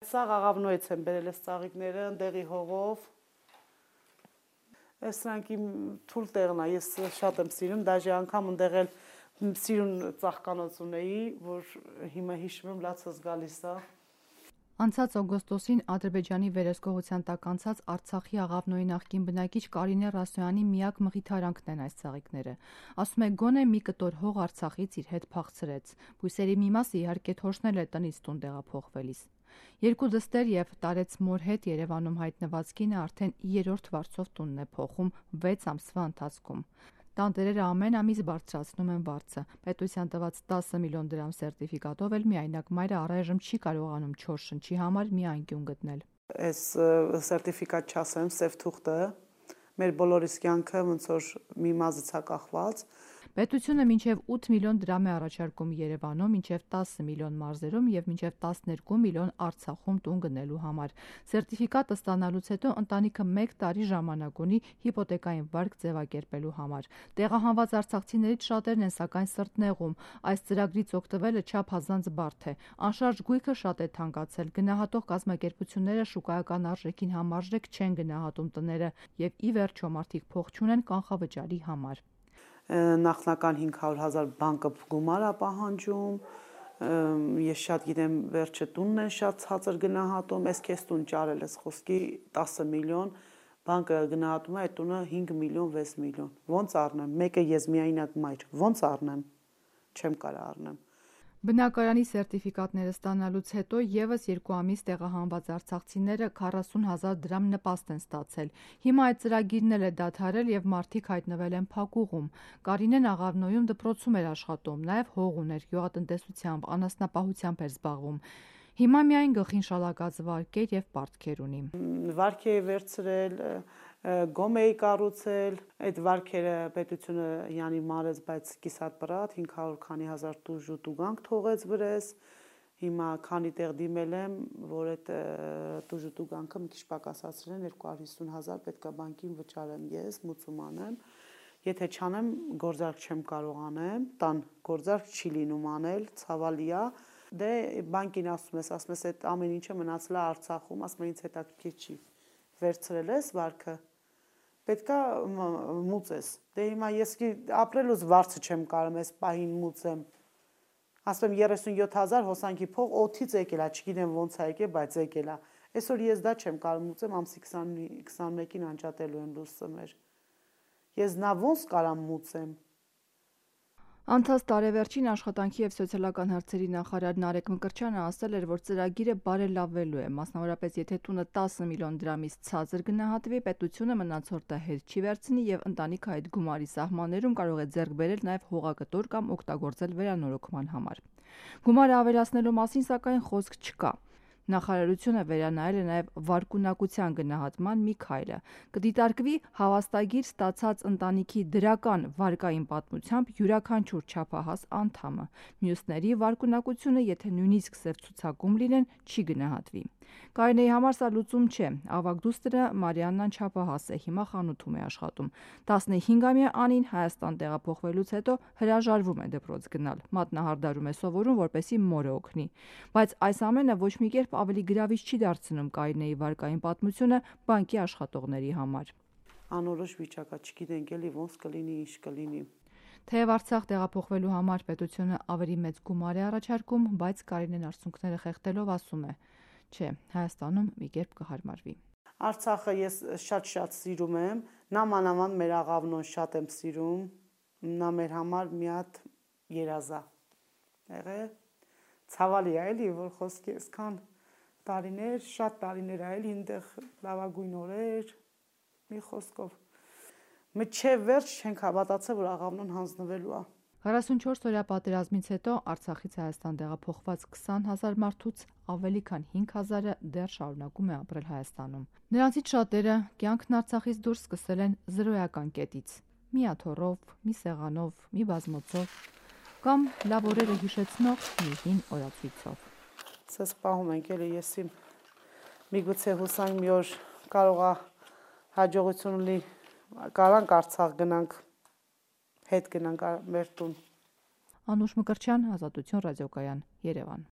սաղ աղավնոյից եմ բերել ես ծաղիկները, ընդեղի հողով։ Այս սրանք իմ թույլ տեղն է, ես շատ եմ սիրում, դաժե անգամ ընդեղ էլ սիրուն ծաղկանոց ունեի, որ հիմա հիշում եմ լացս գալիս է։ Անցած օգոստոսին Ադրբեջանի վերահսկողության տակ անցած Արցախի Աղավնոյի նախկին բնակիչ Կարինե Ռասոյանի միակ մխիթարանքն են այս ծաղիկները։ Ասում է գոնե մի կտոր հող Արցախից իր հետ փախցրեց։ Բույսերի մի մասը իհարկե թոշնել է տնից տուն տեղափոխվելիս։ Երկու դստեր եւ տարեց մոր հետ Երևանում հայտնված կինը արդեն 3-րդ վարձով տունն է փոխում 6 ամսվա ընթացքում։ Տանտերերը ամեն ամիս բարձրացնում են վարձը։ Պետության տված 10 միլիոն դրամ սերտիֆիկատով էլ միայնակ մայրը առայժմ չի կարողանում 4 շնչի համար մի անկյուն գտնել։ Այս սերտիֆիկատ չասեմ, սև թուղթը մեր բոլորիս կյանքը ոնց որ մի մազից է կախված։ Պետությունը մինչև 8 միլիոն դրամ է առաջարկում Երևանում, մինչև 10 միլիոն մարզերում եւ մինչև 12 միլիոն Արցախում տուն գնելու համար։ Սերտիֆիկատը ստանալուց հետո ընտանիքը 1 տարի ժամանակ ունի հիպոթեկային վարկ ձևակերպելու համար։ Տեղահանված արցախցիներից շատերն են սակայն սրտնեղում։ Այս ծրագրից օգտվելը չափազանց բարդ է։ Անշարժ գույքը շատ է թանկացել։ Գնահատող կազմակերպությունները շուկայական արժեքին համարժեք չեն գնահատում տները եւ ի վերջո մարդիկ փող չունեն կանխավճարի համար։ Նախնական 500,000 բանկը գումար է պահանջում, ես շատ գիտեմ վերջը տունն են շատ ցածր գնահատում, ես քեզ տուն ճարել ես խոսքի 10 միլիոն, բանկը գնահատում է այդ տունը 5 միլիոն, 6 միլիոն, ոնց առնեմ, մեկը ես միայնակ մայր, ոնց առնեմ, չեմ կարող առնեմ։ Բնակարանի սերտիֆիկատները ստանալուց հետո եւս 2 ամիս տեղահանված արցախցիները 40,000 դրամ նպաստ են ստացել։ Հիմա այդ ծրագիրն էլ է դադարել եւ մարդիկ հայտնվել են փակուղում։ Կարինեն Աղավնոյում դպրոցում էր աշխատում, նաեւ հող ուներ, գյուղատնտեսությամբ, անասնապահությամբ էր զբաղվում։ Հիմա միայն գլխին շալակած վարկ էր եւ պարտքեր ունի։ Վարկ էի վերցրել, գոմ էի կառուցել, այդ վարքերը պետությունը յանի մարեց, բայց կիսատ պրատ 500 քանի հազար տուժ ու տուգանք թողեց վրես։ Հիմա քանի տեղ դիմել եմ, որ այդ տուժ ու տուգանքը մի քիչ պակասացրել են 250,000 պետքա բանկին վճարեմ ես, մուծում անեմ։ Եթե չանեմ, գործարք չեմ կարող անեմ, տան գործարք չի լինում անել, ցավալի է։ Դե բանկին ասում ես այդ ամեն ինչը մնացել է Արցախում, ասում են ինձ հետաքրքիր չի։ Վերցրել ես վարքը, պետքա մուծես։ Դե հիմա ես ապրելուց վարձը չեմ կարող այս պահին մուծեմ։ Ասում եմ 37,000 հոսանքի փող օդից եկել է, չգիտեմ ոնց է եկել, բայց եկել է։ Այսօր ես դա չեմ կարող մուծեմ, ամսի 21-ին անջատելու են լույսը մեր։ Ես նա ոնց կարամ մուծեմ։ Անցած տարեվերջին աշխատանքի եւ սոցիալական հարցերի նախարար Նարեկ Մկրտչյանը ասել էր, որ ծրագիրը բարելավվելու է, մասնավորապես եթե տունը 10 միլիոն դրամից ցածր գնահատվի, պետությունը մնացորդը հետ չի վերցնի եւ ընտանիքը այդ գումարի սահմաններում կարող է ձեռք բերել նաեւ հողակտոր կամ օգտագործել վերանորոգման համար։ Գումարը ավելացնելու մասին սակայն խոսք չկա։ Նախարարությունը վերանայել է նաև վարկունակության գնահատման մի քայլը։ Կդիտարկվի հավաստագիր ստացած ընտանիքի դրական վարկային պատմությամբ յուրաքանչյուր չափահաս անդամը։ Մյուսների վարկունակությունը, եթե նույնիսկ սև ցուցակում լինեն, չի գնահատվի։ Կարինեի համար սա լուծում չէ։ Ավագ դուստրը Մարիաննան չափահաս է, հիմա խանութում է աշխատում։ 15-ամյա Անին Հայաստան տեղափոխվելուց հետո հրաժարվում է դպրոց գնալ։ Մատնահարդարում է սովորում, որպեսզի մորը օգնի։ Բայց այս ամենը ոչ մի կերպ ավելի գրավիչ չի դարձնում Կարինեի վարկային պատմությունը բանկի աշխատողների համար։ Անորոշ վիճակ է, չգիտենք էլի ոնց կլինի, ինչ կլինի։ Թեև Արցախ տեղափոխվելու համար պետությունը ավելի մեծ գումար է առաջարկում, բայց Կարինեն արցունքները խեղդելով ասում է. չէ, Հայաստանում մի կերպ կհարմարվի։ Արցախը ես շատ սիրում եմ, նա մանավանդ մեր Աղավնոն շատ եմ սիրում, նա մեր համար մի հատ երազ է եղել։ Ցավալի է էլի, որ խոսքի այսքան տարիներ, շատ տարիներ է էլի, այնտեղ լավագույն օրեր, մի խոսքով։ Մինչև վերջ չենք հավատացել, որ Աղավնոն հանձնվելու է։ 44 օրյա պատերազմից հետո Արցախից Հայաստան տեղափոխված 20,000 մարդուց ավելի քան 5,000-ը դեռ շարունակում է ապրել Հայաստանում։ Նրանցից շատերը կյանքն Արցախից դուրս սկսել են զրոյական կետից՝ մի աթոռով, մի սեղանով, մի բազմոցով կամ լավ օրերը հիշեցնող մի հին օրացույցով։ Սես պահում ենք էլի ես իմ միգուցե հուսանք մի օր կարող է հաջողություն ունի, կարանք Արցախ գնանք, հետ գնանք մեր տուն։ Անուշ Մկրտչյան, Ազատություն ռադիոկայան, Երևան։